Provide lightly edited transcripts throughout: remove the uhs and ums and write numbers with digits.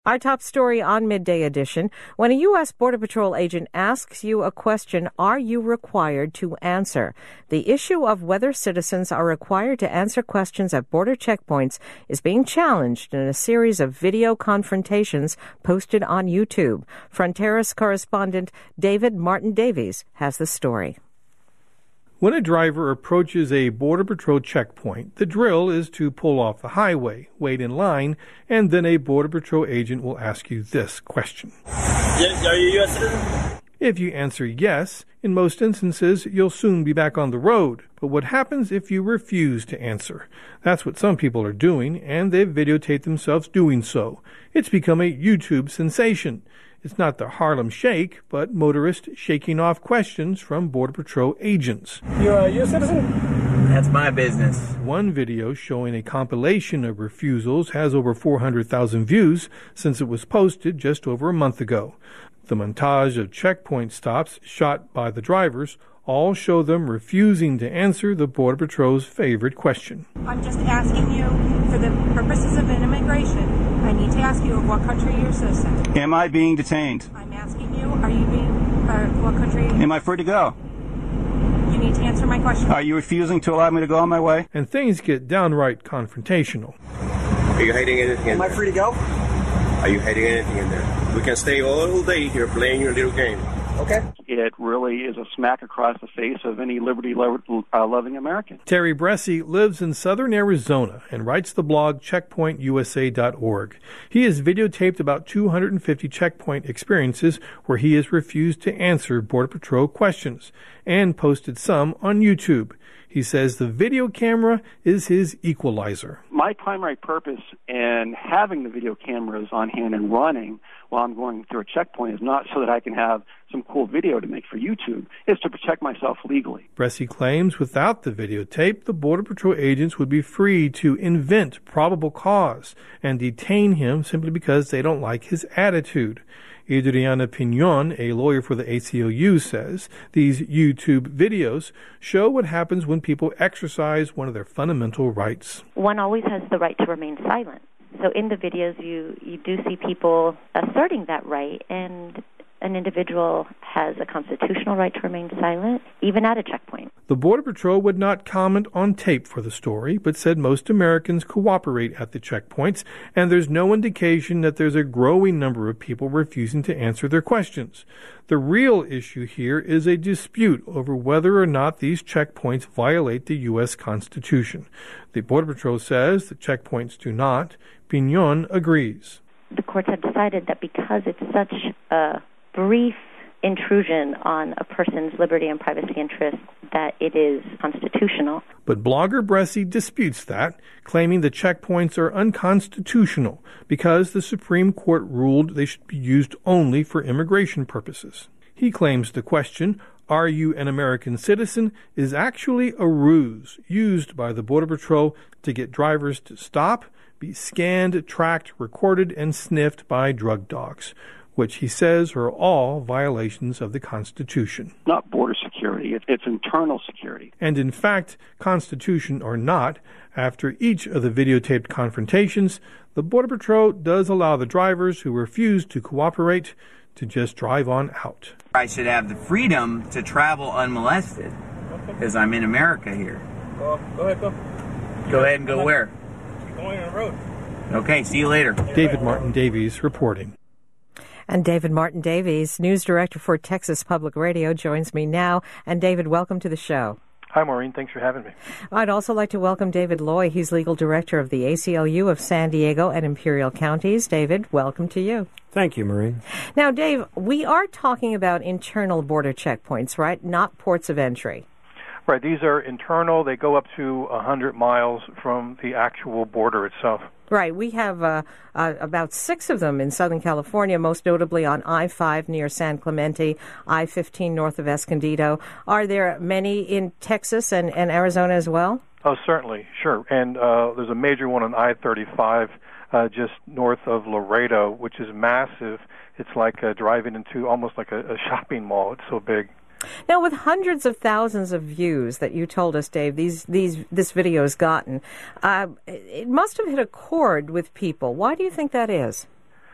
Our top story on Midday Edition. When a U.S. Border Patrol agent asks you a question, are you required to answer? The issue of whether citizens are required to answer questions at border checkpoints is being challenged in a series of video confrontations posted on YouTube. Fronteras correspondent David Martin Davies has the story. When a driver approaches a Border Patrol checkpoint, the drill is to pull off the highway, wait in line, and then a Border Patrol agent will ask you this question. Yes, are you a U.S. citizen? If you answer yes, in most instances, you'll soon be back on the road. But what happens if you refuse to answer? That's what some people are doing, and they've videotaped themselves doing so. It's become a YouTube sensation. It's not the Harlem Shake, but motorists shaking off questions from Border Patrol agents. You're a U.S. citizen? That's my business. One video showing a compilation of refusals has over 400,000 views since it was posted just over a month ago. The montage of checkpoint stops shot by the drivers all show them refusing to answer the Border Patrol's favorite question. I'm just asking you, for the purposes of immigration, I need to ask you of what country you're a citizen. Am I being detained? I'm asking you, are you being, what country? Am I free to go? You need to answer my question. Are you refusing to allow me to go on my way? And things get downright confrontational. Are you hiding anything in there? Am I free to go? Are you hiding anything in there? We can stay all day here playing your little game. Okay. It really is a smack across the face of any liberty-loving American. Terry Bressi lives in southern Arizona and writes the blog checkpointusa.org. He has videotaped about 250 checkpoint experiences where he has refused to answer Border Patrol questions and posted some on YouTube. He says the video camera is his equalizer. My primary purpose in having the video cameras on hand and running while I'm going through a checkpoint is not so that I can have some cool video to make for YouTube. It's to protect myself legally. Bressi claims without the videotape, the Border Patrol agents would be free to invent probable cause and detain him simply because they don't like his attitude. Adriana Pinon, a lawyer for the ACLU, says these YouTube videos show what happens when people exercise one of their fundamental rights. One always has the right to remain silent. So in the videos, you do see people asserting that right, and an individual has a constitutional right to remain silent, even at a checkpoint. The Border Patrol would not comment on tape for the story, but said most Americans cooperate at the checkpoints, and there's no indication that there's a growing number of people refusing to answer their questions. The real issue here is a dispute over whether or not these checkpoints violate the U.S. Constitution. The Border Patrol says the checkpoints do not. Pinon agrees. The courts have decided that because it's such a brief intrusion on a person's liberty and privacy interests that it is constitutional. But blogger Bressi disputes that, claiming the checkpoints are unconstitutional because the Supreme Court ruled they should be used only for immigration purposes. He claims the question, "Are you an American citizen?" is actually a ruse used by the Border Patrol to get drivers to stop, be scanned, tracked, recorded, and sniffed by drug dogs, which he says are all violations of the Constitution. Not border security, it's internal security. And in fact, Constitution or not, after each of the videotaped confrontations, the Border Patrol does allow the drivers who refuse to cooperate to just drive on out. I should have the freedom to travel unmolested because I'm in America here. Go ahead, go. Go ahead and go where? Keep going on the road. Okay, see you later. David Martin Davies reporting. And David Martin Davies, news director for Texas Public Radio, joins me now. And David, welcome to the show. Hi, Maureen. Thanks for having me. I'd also like to welcome David Loy. He's legal director of the ACLU of San Diego and Imperial Counties. David, welcome to you. Thank you, Maureen. Now, Dave, we are talking about internal border checkpoints, right? Not ports of entry. Right. These are internal. They go up to 100 miles from the actual border itself. Right. We have about 6 of them in Southern California, most notably on I-5 near San Clemente, I-15 north of Escondido. Are there many in Texas and Arizona as well? Oh, certainly. Sure. And there's a major one on I-35 just north of Laredo, which is massive. It's like driving into almost like a shopping mall. It's so big. Now, with hundreds of thousands of views that you told us, Dave, this video has gotten, it must have hit a chord with people. Why do you think that is?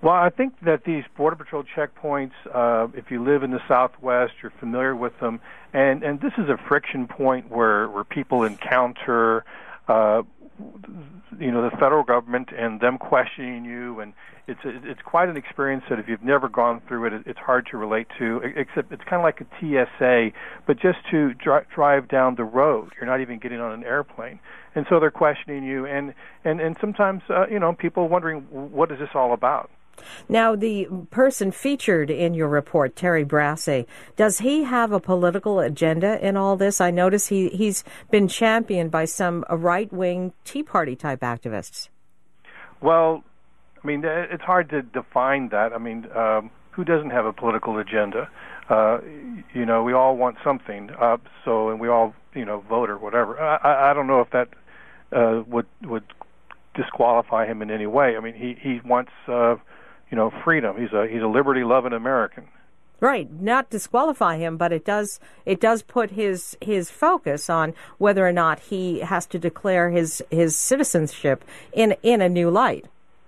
Well, I think that these Border Patrol checkpoints, if you live in the Southwest, you're familiar with them, and this is a friction point where people encounter, the federal government and them questioning you, and it's quite an experience that if you've never gone through it, it's hard to relate to, except it's kind of like a TSA, but just to drive down the road. You're not even getting on an airplane. And so they're questioning you, and sometimes, people wondering, what is this all about? Now, the person featured in your report, Terry Brassey, does he have a political agenda in all this? I notice he's been championed by some right-wing Tea Party type activists. Well, I mean, it's hard to define that. I mean, who doesn't have a political agenda? We all want something, and we all, vote or whatever. I don't know if that would disqualify him in any way. I mean, he wants freedom. He's a liberty-loving American. Right, not disqualify him, but it does put his focus on whether or not he has to declare his citizenship in a new light.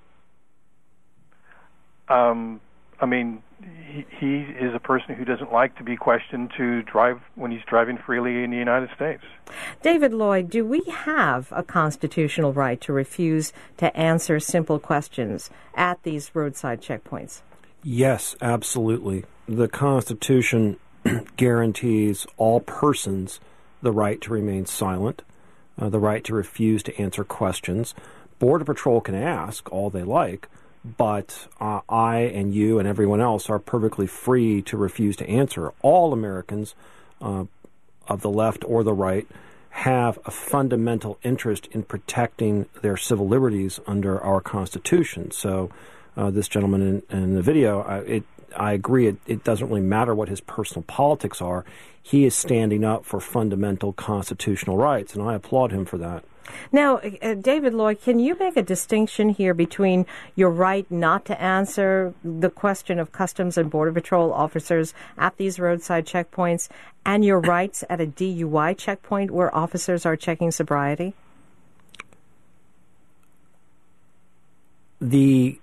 I mean, he is a person who doesn't like to be questioned to drive when he's driving freely in the United States. David Lloyd, do we have a constitutional right to refuse to answer simple questions at these roadside checkpoints? Yes, absolutely. The Constitution guarantees all persons the right to remain silent, the right to refuse to answer questions. Border Patrol can ask all they like, but I and you and everyone else are perfectly free to refuse to answer. All Americans of the left or the right have a fundamental interest in protecting their civil liberties under our Constitution. So this gentleman in the video, I agree, it doesn't really matter what his personal politics are. He is standing up for fundamental constitutional rights, and I applaud him for that. Now, David Lloyd, can you make a distinction here between your right not to answer the question of Customs and Border Patrol officers at these roadside checkpoints and your rights at a DUI checkpoint where officers are checking sobriety? The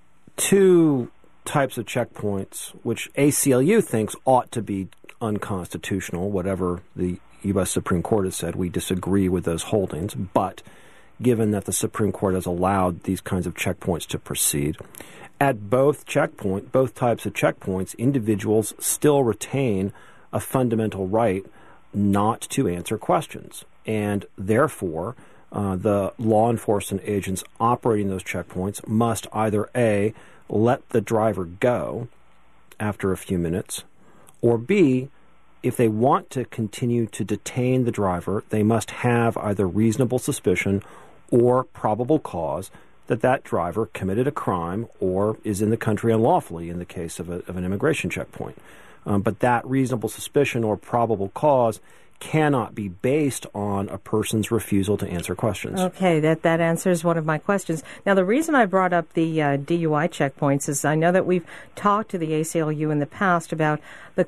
two types of checkpoints, which ACLU thinks ought to be unconstitutional, whatever the U.S. Supreme Court has said, we disagree with those holdings, but given that the Supreme Court has allowed these kinds of checkpoints to proceed, at both types of checkpoints, individuals still retain a fundamental right not to answer questions. And therefore, the law enforcement agents operating those checkpoints must either A, let the driver go after a few minutes, or B, if they want to continue to detain the driver, they must have either reasonable suspicion or probable cause that that driver committed a crime or is in the country unlawfully in the case of an immigration checkpoint. But that reasonable suspicion or probable cause cannot be based on a person's refusal to answer questions. Okay, that answers one of my questions. Now, the reason I brought up the DUI checkpoints is I know that we've talked to the ACLU in the past about the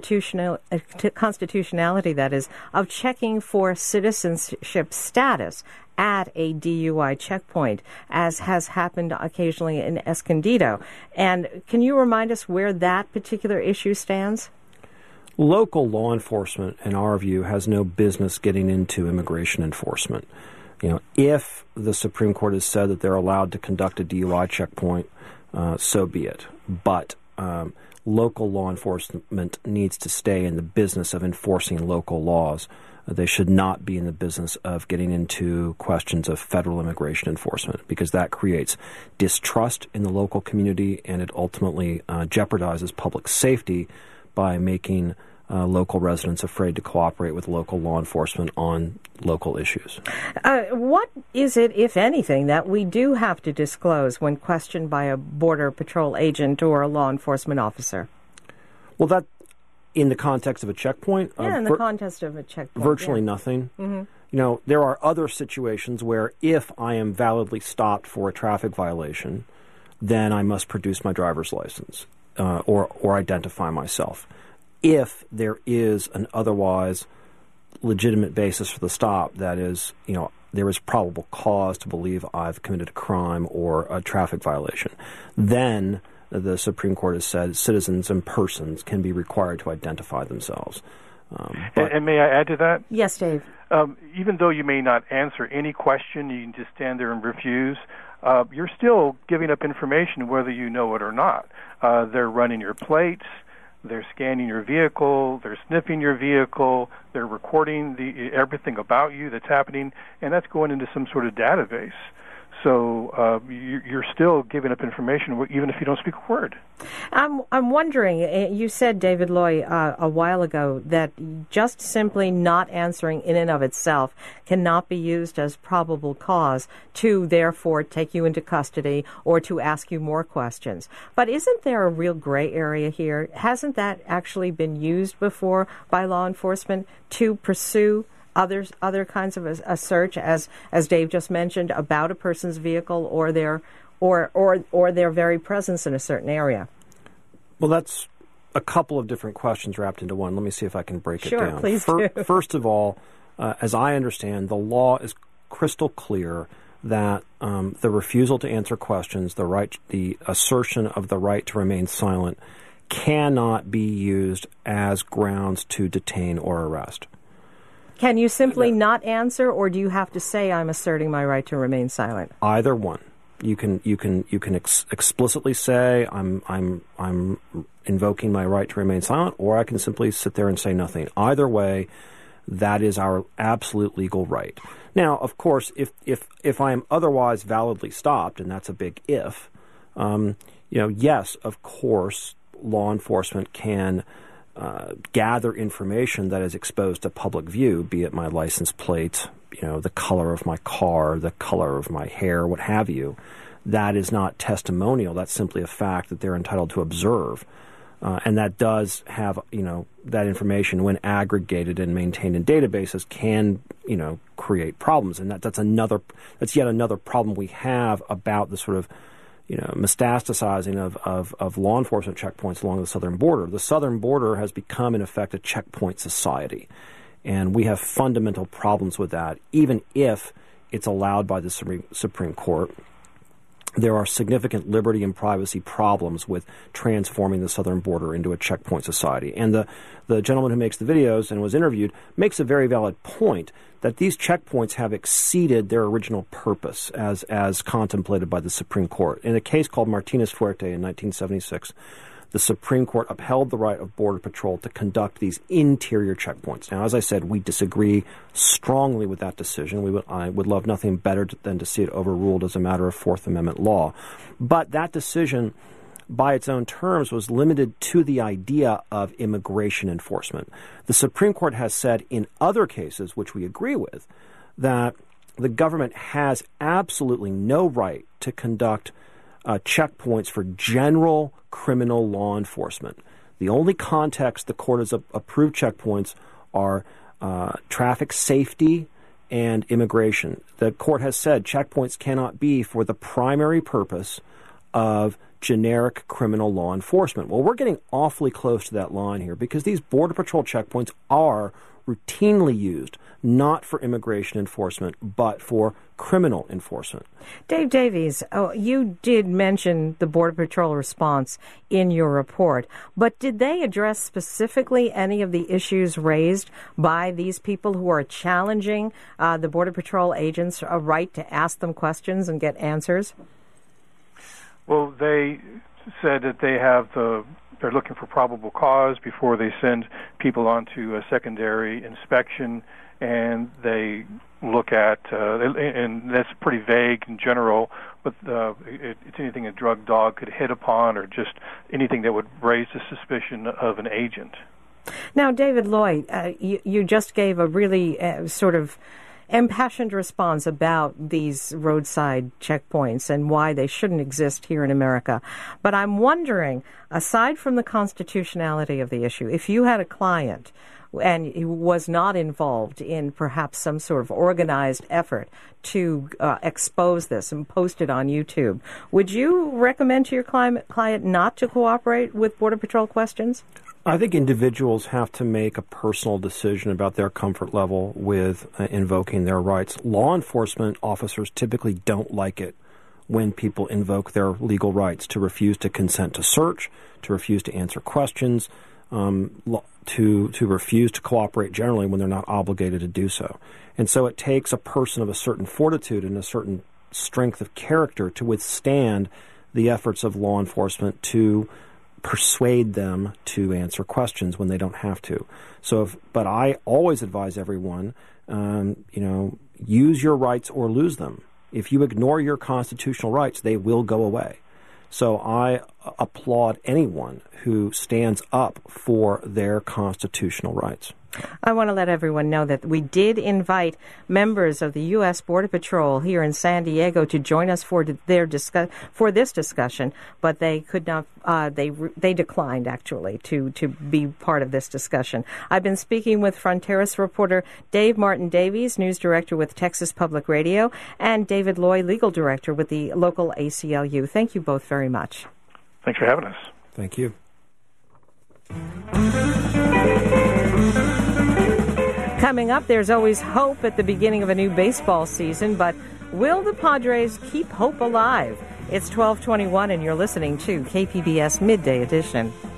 constitutionality, that is, of checking for citizenship status at a DUI checkpoint, as has happened occasionally in Escondido. And can you remind us where that particular issue stands? Local law enforcement, in our view, has no business getting into immigration enforcement. If the Supreme Court has said that they're allowed to conduct a DUI checkpoint, so be it. But local law enforcement needs to stay in the business of enforcing local laws. They should not be in the business of getting into questions of federal immigration enforcement, because that creates distrust in the local community, and it ultimately jeopardizes public safety by making local residents afraid to cooperate with local law enforcement on local issues. What is it, if anything, that we do have to disclose when questioned by a Border Patrol agent or a law enforcement officer? Well, that, in the context of a checkpoint? In the context of a checkpoint. Virtually nothing. Mm-hmm. There are other situations where if I am validly stopped for a traffic violation, then I must produce my driver's license. Or identify myself. If there is an otherwise legitimate basis for the stop, that is, there is probable cause to believe I've committed a crime or a traffic violation. Then the Supreme Court has said citizens and persons can be required to identify themselves. And may I add to that? Yes, Dave. Even though you may not answer any question, you can just stand there and refuse, you're still giving up information whether you know it or not. They're running your plates, they're scanning your vehicle, they're sniffing your vehicle, they're recording everything about you that's happening, and that's going into some sort of database. So you're still giving up information even if you don't speak a word. I'm wondering, you said, David Loy, a while ago that just simply not answering in and of itself cannot be used as probable cause to therefore take you into custody or to ask you more questions. But isn't there a real gray area here? Hasn't that actually been used before by law enforcement to pursue other kinds of a search, as Dave just mentioned, about a person's vehicle or their very presence in a certain area? Well, that's a couple of different questions wrapped into one. Let me see if I can break it down. Sure, please do. First of all, as I understand, the law is crystal clear that the refusal to answer questions, the assertion of the right to remain silent, cannot be used as grounds to detain or arrest. Can you simply not answer, or do you have to say I'm asserting my right to remain silent? Either one. You can explicitly say I'm invoking my right to remain silent, or I can simply sit there and say nothing. Either way, that is our absolute legal right. Now, of course, if I am otherwise validly stopped, and that's a big if, yes, of course, law enforcement can gather information that is exposed to public view, be it my license plate, the color of my car, the color of my hair, what have you. That is not testimonial. That's simply a fact that they're entitled to observe. And that does have, that information, when aggregated and maintained in databases, can, create problems. And that's yet another problem we have about the sort of metastasizing of law enforcement checkpoints along the southern border. The southern border has become, in effect, a checkpoint society. And we have fundamental problems with that, even if it's allowed by the Supreme Court. There are significant liberty and privacy problems with transforming the southern border into a checkpoint society. And the gentleman who makes the videos and was interviewed makes a very valid point that these checkpoints have exceeded their original purpose as contemplated by the Supreme Court. In a case called Martinez-Fuerte in 1976, the Supreme Court upheld the right of Border Patrol to conduct these interior checkpoints. Now, as I said, we disagree strongly with that decision. I would love nothing better than to see it overruled as a matter of Fourth Amendment law. But that decision, by its own terms, was limited to the idea of immigration enforcement. The Supreme Court has said in other cases, which we agree with, that the government has absolutely no right to conduct checkpoints for general criminal law enforcement. The only context the court has approved checkpoints are traffic safety and immigration. The court has said checkpoints cannot be for the primary purpose of generic criminal law enforcement. Well, we're getting awfully close to that line here because these Border Patrol checkpoints are routinely used not for immigration enforcement, but for criminal enforcement. Dave Davies, you did mention the Border Patrol response in your report, but did they address specifically any of the issues raised by these people who are challenging the Border Patrol agents' right to ask them questions and get answers? Well, they said that they're looking for probable cause before they send people on to a secondary inspection, and they look at, and that's pretty vague in general, but it's anything a drug dog could hit upon or just anything that would raise the suspicion of an agent. Now, David Loy, you just gave a really sort of impassioned response about these roadside checkpoints and why they shouldn't exist here in America. But I'm wondering, aside from the constitutionality of the issue, if you had a client and he was not involved in perhaps some sort of organized effort to expose this and post it on YouTube, would you recommend to your client not to cooperate with Border Patrol questions? I think individuals have to make a personal decision about their comfort level with invoking their rights. Law enforcement officers typically don't like it when people invoke their legal rights to refuse to consent to search, to refuse to answer questions, to refuse to cooperate generally when they're not obligated to do so. And so it takes a person of a certain fortitude and a certain strength of character to withstand the efforts of law enforcement to persuade them to answer questions when they don't have to. But I always advise everyone, use your rights or lose them. If you ignore your constitutional rights, they will go away. So I applaud anyone who stands up for their constitutional rights. I want to let everyone know that we did invite members of the U.S. Border Patrol here in San Diego to join us for this discussion, but they could not. They declined actually to be part of this discussion. I've been speaking with Fronteras reporter Dave Martin Davies, news director with Texas Public Radio, and David Loy, legal director with the local ACLU. Thank you both very much. Thanks for having us. Thank you. Coming up, there's always hope at the beginning of a new baseball season, but will the Padres keep hope alive? It's 12:21 and you're listening to KPBS Midday Edition.